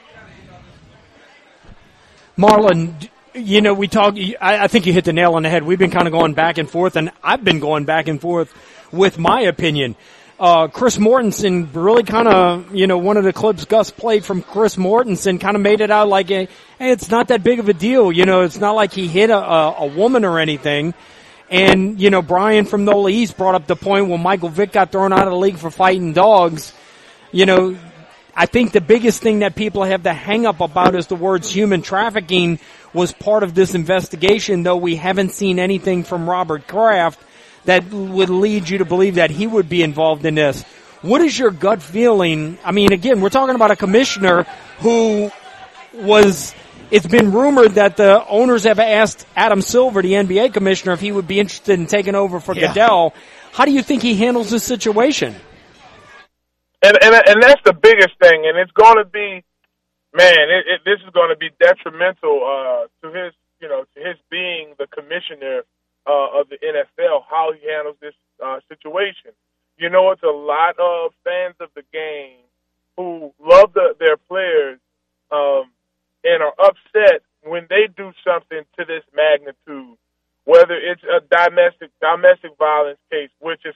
S6: Marlon, you know, we talk. I think you hit the nail on the head. We've been kind of going back and forth, and I've been going back and forth with my opinion. Chris Mortensen really kind of, you know, one of the clips Gus played from Chris Mortensen kind of made it out like, hey, it's not that big of a deal. You know, it's not like he hit a woman or anything. And, you know, Brian from NOLA East brought up the point when Michael Vick got thrown out of the league for fighting dogs. You know, I think the biggest thing that people have the hang up about is the words human trafficking was part of this investigation, though we haven't seen anything from Robert Kraft that would lead you to believe that he would be involved in this. What is your gut feeling? I mean, again, we're talking about a commissioner who was, it's been rumored that the owners have asked Adam Silver, the NBA commissioner, if he would be interested in taking over for Goodell. How do you think he handles this situation?
S27: And that's the biggest thing, and it's going to be, man, this is going to be detrimental to his, you know, to his being the commissioner of the NFL, how he handles this situation. You know, it's a lot of fans of the game who love their players and are upset when they do something to this magnitude, whether it's a domestic violence case, which is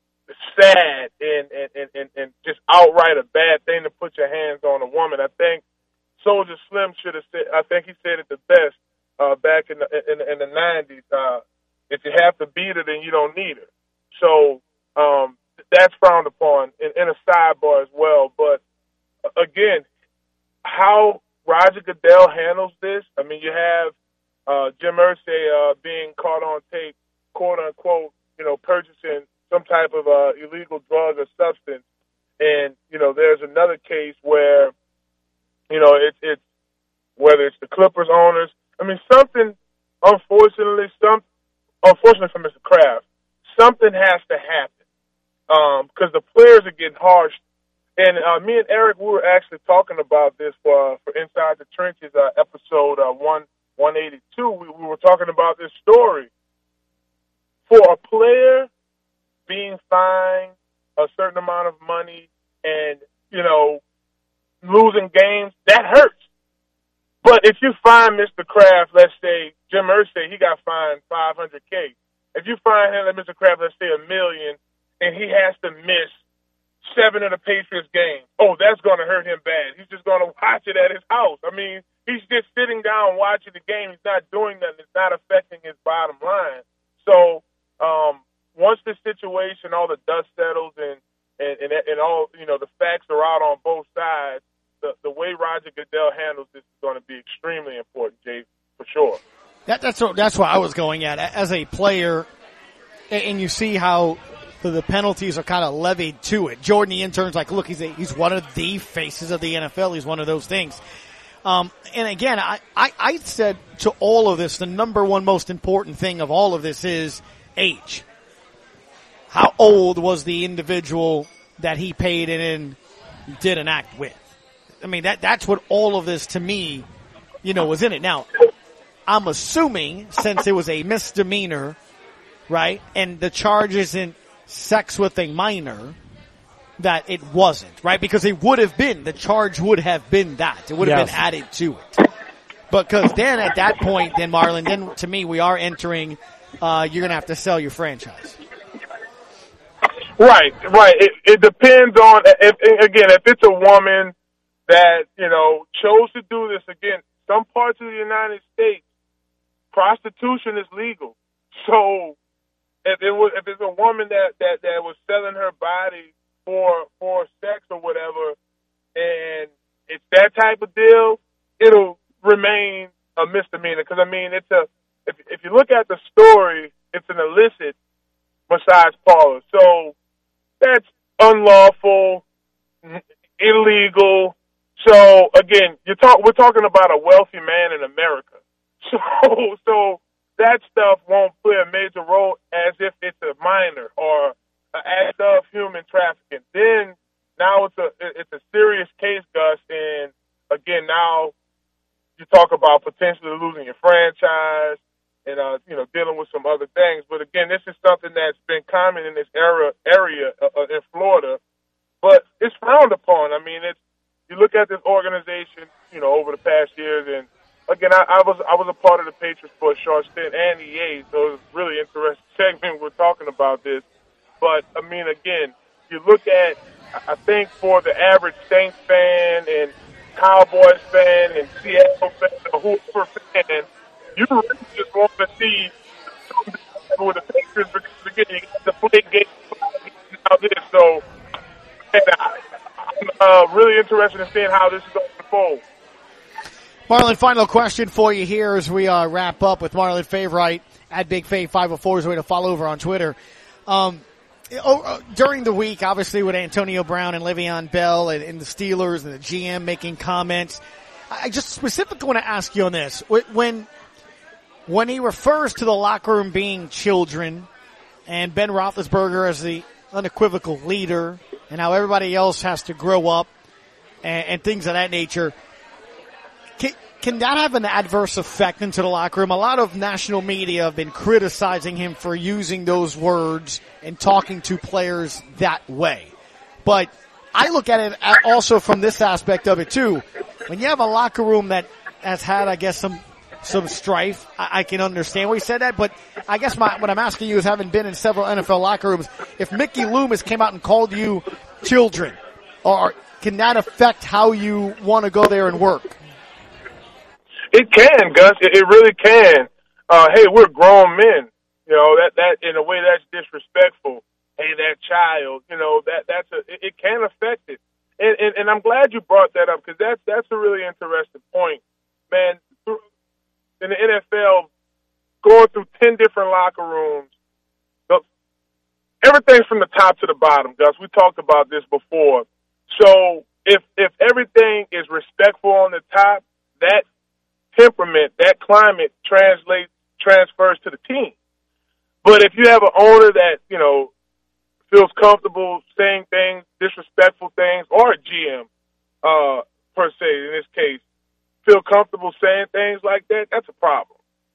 S27: sad and just outright a bad thing to put your hands on a woman. I think Soldier Slim should have said, I think he said it the best back in the 90s. If you have to beat her, then you don't need her. So that's frowned upon in a sidebar as well. But again, how Roger Goodell handles this, I mean, you have Jim Irsay being caught on tape, quote unquote, you know, purchasing some type of illegal drug or substance. And, you know, there's another case where, you know, it's whether it's the Clippers owners. I mean, something, unfortunately for Mr. Kraft, something has to happen because the players are getting harsh. And me and Eric, we were actually talking about this for Inside the Trenches episode 182. We were talking about this story. For a player being fined a certain amount of money and, you know, losing games, that hurts. But if you fine Mr. Kraft, let's say Jim Irsay, he got fined $500K. If you fine him, Mr. Kraft, let's say $1 million, and he has to miss 7 of the Patriots games, oh, that's going to hurt him bad. He's just going to watch it at his house. I mean, he's just sitting down watching the game. He's not doing nothing. It's not affecting his bottom line. So once the situation, all the dust settles and all, you know, the facts are out on both sides, the way Roger Goodell handles this is going to be extremely important, Jay, for sure.
S5: That's what I was going at. As a player, and you see how the penalties are kind of levied to it. Jordan, the intern's like, look, he's one of the faces of the NFL. He's one of those things. And again, I said to all of this, the number one most important thing of all of this is age. How old was the individual that he paid and did an act with? I mean, that's what all of this, to me, you know, was in it. Now, I'm assuming, since it was a misdemeanor, right, and the charge isn't sex with a minor, that it wasn't, right? Because it would have been, the charge would have been that. It would have been added to it. Because then at that point, then Marlon, then to me, we are entering, you're going to have to sell your franchise.
S27: Right. It depends on, if it's a woman that, you know, chose to do this. Again, some parts of the United States, prostitution is legal. So if it's a woman that was selling her body for sex or whatever, and it's that type of deal, it'll remain a misdemeanor. Because I mean, if you look at the story, it's an illicit massage parlor, so that's unlawful, illegal. So again, we're talking about a wealthy man in America. So that stuff won't play a major role as if it's a minor or an act of human trafficking. Then now it's a serious case, Gus, and again now you talk about potentially losing your franchise and dealing with some other things. But again, this is something that's been common in this area in Florida, but it's frowned upon. I mean, you look at this organization, over the past years, and again, I was a part of the Patriots for a short stint and EA, so it was a really interesting segment we're talking about this. But I mean, again, you look at, I think for the average Saints fan and Cowboys fan and Seattle fan or whoever fan, you really just want to see with the Patriots because again, you get to play games out there. So, and I'm really interested in seeing how this is going to unfold.
S5: Marlon, final question for you here as we wrap up with Marlon Favorite at Big Fave 504 is the way to follow over on Twitter. During the week, obviously with Antonio Brown and Le'Veon Bell and the Steelers and the GM making comments, I just specifically want to ask you on this. When he refers to the locker room being children and Ben Roethlisberger as the unequivocal leader and how everybody else has to grow up and things of that nature, can that have an adverse effect into the locker room? A lot of national media have been criticizing him for using those words and talking to players that way. But I look at it also from this aspect of it too. When you have a locker room that has had, I guess, some strife, I can understand why he said that. But I guess what I'm asking you is, having been in several NFL locker rooms, if Mickey Loomis came out and called you children, or can that affect how you want to go there and work?
S27: It can, Gus. It really can. Hey, we're grown men. That in a way that's disrespectful. Hey, that child. It can affect it. And I'm glad you brought that up because that's a really interesting point, man. In the NFL, going through 10 different locker rooms, everything's from the top to the bottom, Gus. We talked about this before. So if everything is respectful on the top, that temperament, that climate transfers to the team. But if you have an owner that, feels comfortable saying things, disrespectful things, or a GM, per se, in this case, feel comfortable saying things like that, that's a problem.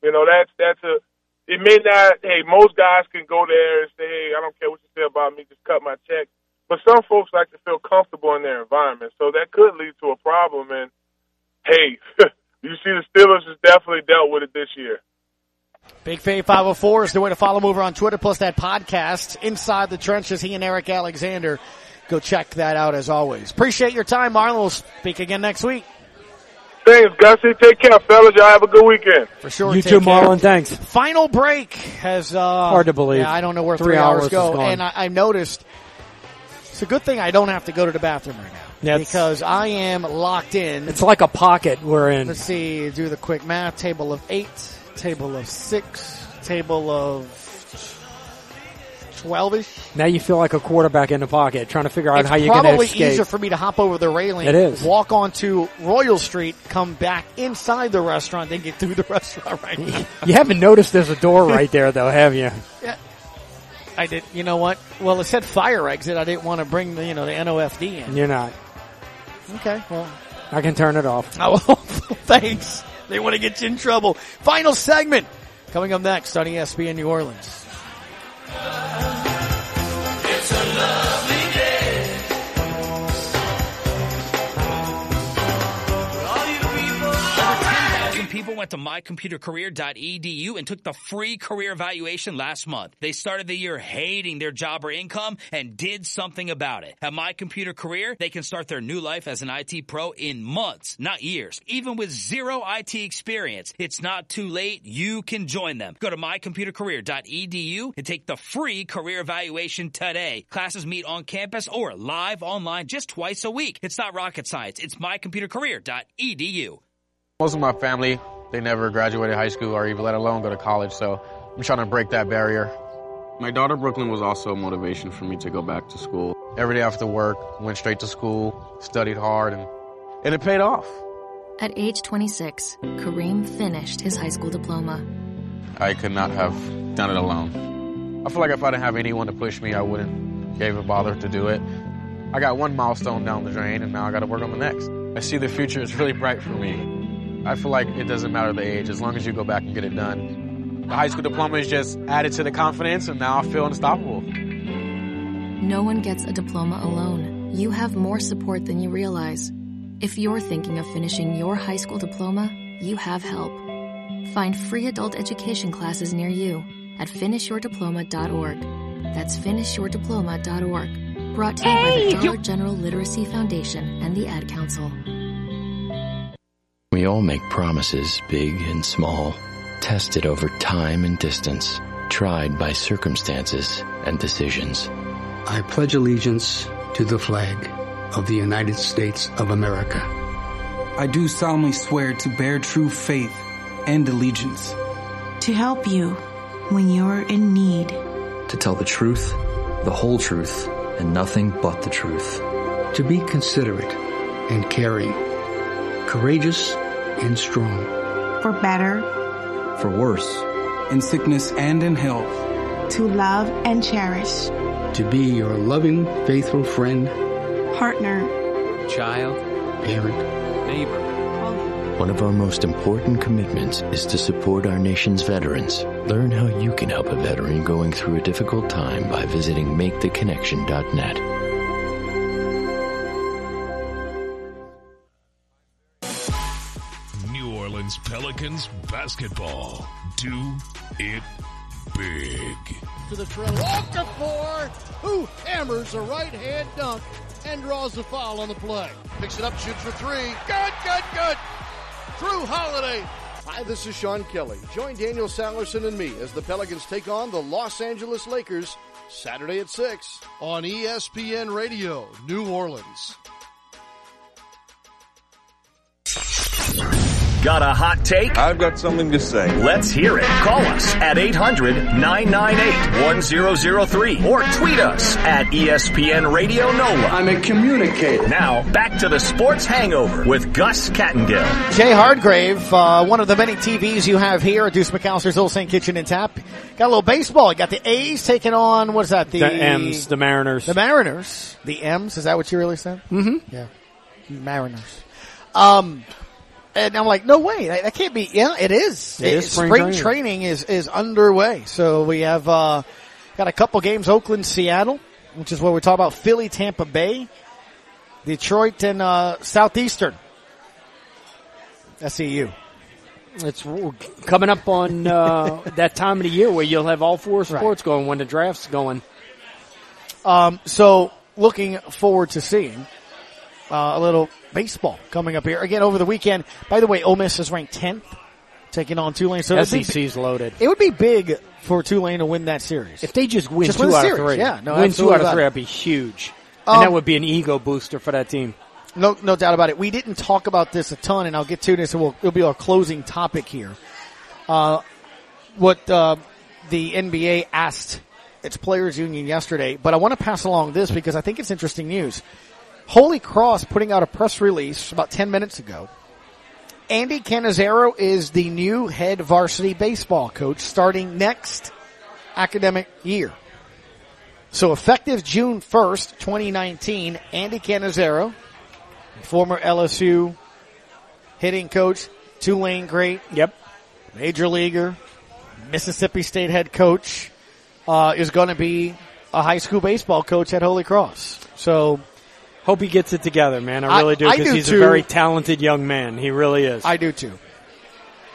S27: It may not, hey, most guys can go there and say, hey, I don't care what you say about me, just cut my check. But some folks like to feel comfortable in their environment. So that could lead to a problem. And, hey, you see the Steelers has definitely dealt with it this year.
S5: Big Fave 504 is the way to follow him over on Twitter, plus that podcast, Inside the Trenches, he and Eric Alexander. Go check that out as always. Appreciate your time, Marlon. We'll speak again next week.
S27: Thanks, Gussie. Take care, fellas. Y'all have a good weekend.
S5: For sure.
S6: You too, Marlon. Thanks.
S5: Final break has,
S6: hard to believe.
S5: Yeah, I don't know where 3 hours go. And I noticed it's a good thing I don't have to go to the bathroom right now. Because I am locked in.
S6: It's like a pocket we're in.
S5: Let's see, do the quick math. Table of 8, table of 6, table of 12-ish.
S6: Now you feel like a quarterback in the pocket, trying to figure out how you're going to escape.
S5: It's probably easier for me to hop over the railing,
S6: it is.
S5: Walk onto Royal Street, come back inside the restaurant, then get through the restaurant right now.
S6: You haven't noticed there's a door right there, though, have you?
S5: Yeah. I did. You know what? Well, it said fire exit. I didn't want to bring the NOFD in.
S6: You're not.
S5: Okay, well.
S6: I can turn it off.
S5: Oh, thanks. They want to get you in trouble. Final segment coming up next on ESPN New Orleans.
S1: It's a lovely day. All you people,
S3: people went to mycomputercareer.edu and took the free career evaluation last month. They started the year hating their job or income and did something about it. At My Computer Career, they can start their new life as an IT pro in months, not years. Even with zero IT experience, it's not too late. You can join them. Go to mycomputercareer.edu and take the free career evaluation today. Classes meet on campus or live online just twice a week. It's not rocket science. It's mycomputercareer.edu.
S7: Most of my family, they never graduated high school or even let alone go to college, so I'm trying to break that barrier.
S8: My daughter Brooklyn was also a motivation for me to go back to school.
S7: Every day after work, went straight to school, studied hard, and it paid off.
S10: At age 26, Kareem finished his high school diploma.
S7: I could not have done it alone. I feel like if I didn't have anyone to push me, I wouldn't give a bother to do it. I got one milestone down the drain, and now I got to work on the next. I see the future is really bright for me. I feel like it doesn't matter the age, as long as you go back and get it done. The high school diploma is just added to the confidence, and now I feel unstoppable.
S10: No one gets a diploma alone. You have more support than you realize. If you're thinking of finishing your high school diploma, you have help. Find free adult education classes near you at finishyourdiploma.org. That's finishyourdiploma.org. Brought to you by the Dollar General Literacy Foundation and the Ad Council.
S11: We all make promises, big and small, tested over time and distance, tried by circumstances and decisions.
S12: I pledge allegiance to the flag of the United States of America.
S25: I do solemnly swear to bear true faith and allegiance.
S28: To help you when you're in need.
S29: To tell the truth, the whole truth, and nothing but the truth.
S12: To be considerate and caring. Courageous and strong.
S28: For better.
S29: For worse.
S25: In sickness and in health.
S28: To love and cherish.
S12: To be your loving, faithful friend.
S28: Partner.
S29: Child.
S12: Parent.
S29: Neighbor.
S11: One of our most important commitments is to support our nation's veterans. Learn how you can help a veteran going through a difficult time by visiting maketheconnection.net.
S30: New Orleans Pelicans basketball. Do it big.
S5: To the trail. Off the floor. Who hammers a right-hand dunk and draws the foul on the play. Picks it up, shoots for three. Good. Drew Holiday. Hi, this is Sean Kelly. Join Daniel Sallerson and me as the Pelicans take on the Los Angeles Lakers Saturday at 6 on ESPN Radio, New Orleans.
S2: Got a hot take?
S31: I've got something to say.
S2: Let's hear it. Call us at 800-998-1003 or tweet us at ESPN Radio NOLA.
S12: I'm a communicator.
S2: Now, back to the Sports Hangover with Gus Kattengill.
S5: Jay Hardgrave, one of the many TVs you have here at Deuce McAllister's Old St. Kitchen and Tap. Got a little baseball. You got the A's taking on, what is that?
S6: The M's, the Mariners.
S5: The Mariners. The M's, is that what you really said?
S6: Mm-hmm.
S5: Yeah. Mariners. And I'm like, no way, that can't be. Yeah, it is.
S6: It is
S5: spring training is underway. So we have got a couple games: Oakland, Seattle, which is what we're talking about. Philly, Tampa Bay, Detroit, and Southeastern. SEU.
S6: It's coming up on that time of the year where you'll have all four sports going when the draft's going.
S5: So looking forward to seeing a little baseball coming up here again over the weekend. By the way, Ole Miss is ranked 10th, taking on Tulane. So
S6: SEC's loaded.
S5: It would be big for Tulane to win that series
S6: if they just win 2 out of 3.
S5: Yeah, no,
S6: win 2 out of 3, that'd be huge, and that would be an ego booster for that team.
S5: No doubt about it. We didn't talk about this a ton, and I'll get to this. It'll be our closing topic here. What the NBA asked its players union yesterday, but I want to pass along this because I think it's interesting news. Holy Cross putting out a press release about 10 minutes ago. Andy Cannizaro is the new head varsity baseball coach starting next academic year. So effective June 1st, 2019, Andy Cannizaro, former LSU hitting coach, Tulane great.
S6: Yep.
S5: Major leaguer, Mississippi State head coach, is going to be a high school baseball coach at Holy Cross. So
S6: hope he gets it together, man. I really do, because he's a very talented young man. He really is.
S5: I do too.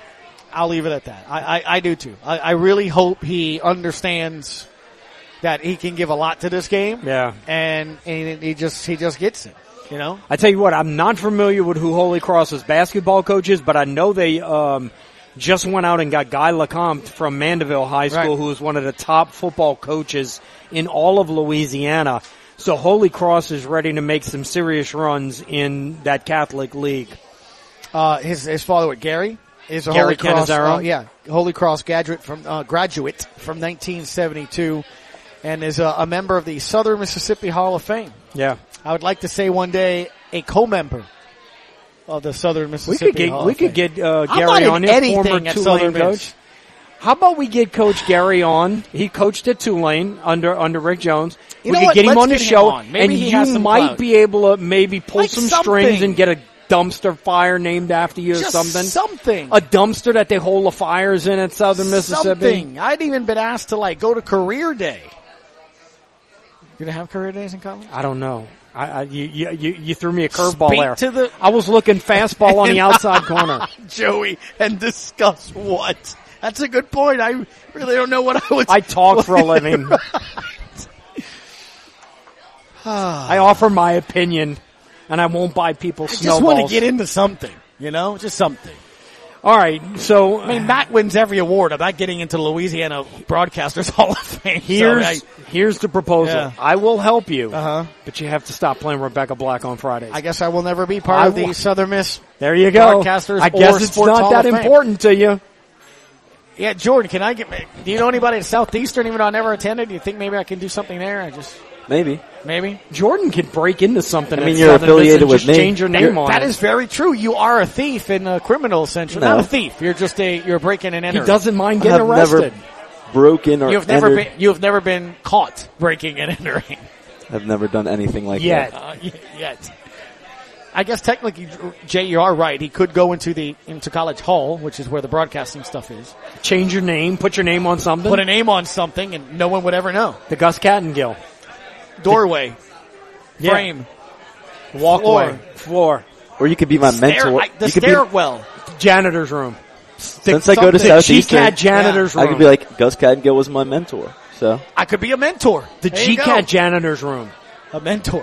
S5: I'll leave it at that. I do too. I really hope he understands that he can give a lot to this game.
S6: Yeah.
S5: And he just gets it, you know?
S6: I tell you what, I'm not familiar with who Holy Cross's basketball coach is, but I know they, just went out and got Guy Lecomte from Mandeville High School, who is one of the top football coaches in all of Louisiana. So Holy Cross is ready to make some serious runs in that Catholic league.
S5: His father, Gary? Is a
S6: Gary
S5: Holy Cross,
S6: Cannizzaro?
S5: Holy Cross graduate from 1972, and is a member of the Southern Mississippi Hall of Fame.
S6: Yeah.
S5: I would like to say one day a co-member of the Southern Mississippi Hall
S6: We
S5: of Fame.
S6: could get Gary on here, former Tulane coach. How about we get Coach Gary on? He coached at Tulane under Rick Jones.
S5: You
S6: we
S5: know
S6: could
S5: what?
S6: get him
S5: Let's
S6: on the
S5: get him
S6: show,
S5: on. Maybe
S6: and
S5: he has
S6: you
S5: some
S6: might
S5: clout.
S6: be able to maybe pull
S5: Like
S6: some
S5: something.
S6: strings and get a dumpster fire named after you or
S5: Just
S6: something.
S5: something.
S6: A dumpster that they hold the fires in at Southern Mississippi.
S5: Something. I'd even been asked to go to career day. You gonna have career days in college?
S6: I don't know. You threw me a curveball
S5: Speak
S6: there.
S5: to the-
S6: I was looking fastball on the outside corner.
S5: Joey, and discuss what? That's a good point. I really don't know what I would.
S6: I talk for a living. I offer my opinion, and I won't buy people's
S5: I just
S6: snowballs.
S5: want to get into something, just something.
S6: All right, so
S5: I mean, Matt wins every award. I'm not getting into Louisiana Broadcasters Hall of Fame.
S6: Here's the proposal.
S5: Yeah.
S6: I will help you, but you have to stop playing Rebecca Black on Fridays.
S5: I guess I will never be part of the Southern Miss.
S6: There you go.
S5: Broadcasters.
S6: I
S5: or
S6: guess it's
S5: Sports
S6: not
S5: Hall
S6: that
S5: of Fame.
S6: important to you.
S5: Yeah, Jordan, do you know anybody at Southeastern? Even though I never attended, do you think maybe I can do something there?
S4: Maybe.
S6: Jordan could break into something.
S4: I mean,
S6: at
S4: you're
S6: Southern
S4: affiliated
S6: Miss and
S4: with
S6: just
S4: me.
S6: Change your name on
S5: That
S6: it.
S5: is very true. You are a thief in a criminal sense. You're
S4: No.
S5: not a thief. You're just you're breaking and
S6: He
S5: entering.
S6: doesn't mind
S4: I
S6: getting
S4: have
S6: arrested.
S4: never broken or
S5: You have never been caught breaking and entering.
S4: I've never done anything like
S6: Yet.
S4: that.
S5: Yet. I guess technically, Jay, you are right. He could go into College Hall, which is where the broadcasting stuff is.
S6: Change your name, put your name on something.
S5: Put a name on something, and no one would ever know.
S6: The Gus Cattengill.
S5: Doorway.
S6: Yeah.
S5: Frame.
S6: Walkway. Floor.
S4: Or you could be my mentor.
S5: The
S4: You could be-
S5: stairwell.
S6: Janitor's room.
S4: Since I go to Southeastern,
S6: GCAT janitor's
S4: I
S6: room.
S4: could be like, Gus Cattengill was my mentor. So
S5: I could be a mentor.
S6: The
S5: There you go.
S6: GCAT janitor's room.
S5: A mentor.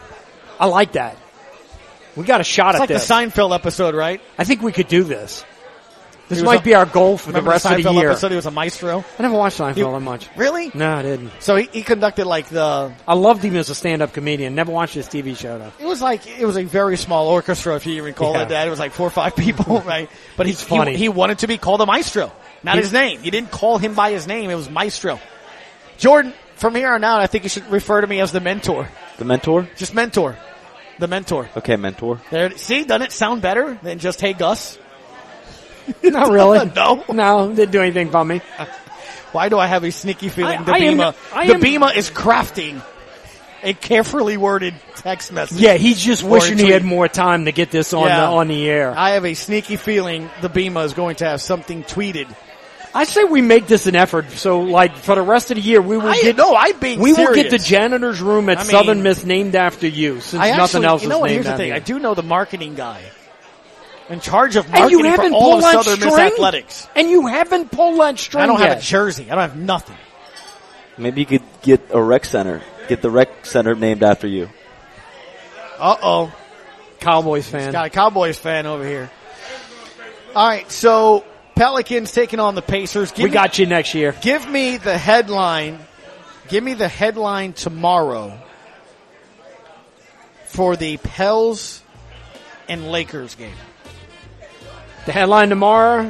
S6: I like that. We got a shot
S5: It's
S6: at
S5: like
S6: this.
S5: the Seinfeld episode, right?
S6: I think we could do this. This
S5: He was
S6: might be our goal for the
S5: Remember
S6: rest of the
S5: Seinfeld
S6: year.
S5: episode? He was a maestro.
S6: I never watched Seinfeld that much.
S5: Really?
S6: No, I didn't.
S5: So he conducted
S6: I loved him as a stand-up comedian. Never watched his TV show though.
S5: it was a very small orchestra, if you recall
S6: Yeah.
S5: it. That it was like 4 or 5 people, right? But
S6: He's funny.
S5: He wanted to be called a maestro, not his name. You didn't call him by his name. It was maestro. Jordan, from here on out, I think you should refer to me as the mentor.
S4: the mentor?
S5: Just mentor. The mentor.
S4: Okay, mentor.
S5: There. See, doesn't it sound better than just hey Gus?
S6: Not really.
S5: No,
S6: didn't do anything for me.
S5: Why do I have a sneaky feeling the
S6: I am-
S5: Bima is crafting a carefully worded text message?
S6: Yeah, he's just
S5: or a
S6: wishing he
S5: tweet.
S6: had more time to get this on the air.
S5: I have a sneaky feeling the Bima is going to have something tweeted.
S6: I say we make this an effort. So, like for the rest of the year, we will
S5: I'm being
S6: we will
S5: serious.
S6: get the janitor's room at
S5: I mean,
S6: Southern Miss named after you, since nothing else
S5: you
S6: is
S5: know what?
S6: named
S5: Here's the
S6: after
S5: thing.
S6: you.
S5: I do know the marketing guy in charge of
S6: And you
S5: marketing for
S6: haven't
S5: all
S6: pulled
S5: of
S6: that
S5: Southern Miss
S6: string?
S5: athletics.
S6: And you haven't pulled that string
S5: I don't
S6: yet.
S5: have a jersey. I don't have nothing.
S4: Maybe you could get a rec center. Get the rec center named after you.
S5: Uh-oh.
S6: Cowboys fan.
S5: Got a Cowboys fan over here. All right, so Pelicans taking on the Pacers.
S6: We got you next year.
S5: Give me the headline. Give me the headline tomorrow for the Pels and Lakers game.
S6: The headline tomorrow.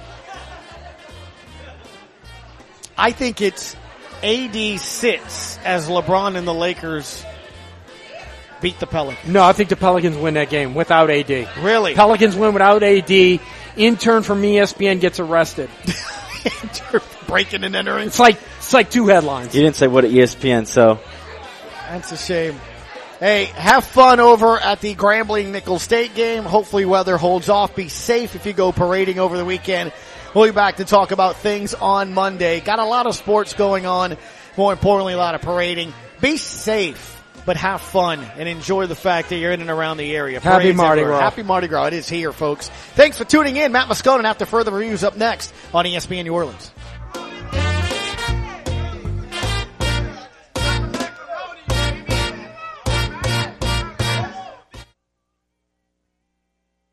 S5: I think it's AD sits as LeBron and the Lakers beat the Pelicans.
S6: No, I think the Pelicans win that game without AD.
S5: Really?
S6: Pelicans win without AD. Intern from ESPN gets arrested.
S5: Breaking and entering.
S6: It's like two headlines.
S4: You didn't say what at ESPN, so.
S5: That's a shame. Hey, have fun over at the Grambling-Nicholls State game. Hopefully weather holds off. Be safe if you go parading over the weekend. We'll be back to talk about things on Monday. Got a lot of sports going on. More importantly, a lot of parading. Be safe. But but have fun and enjoy the fact that you're in and around the area.
S6: Happy
S5: Parades
S6: Mardi
S5: everywhere.
S6: Gras.
S5: Happy Mardi Gras. It is here, folks. Thanks for tuning in. Matt Moscone after further reviews up next on ESPN New Orleans.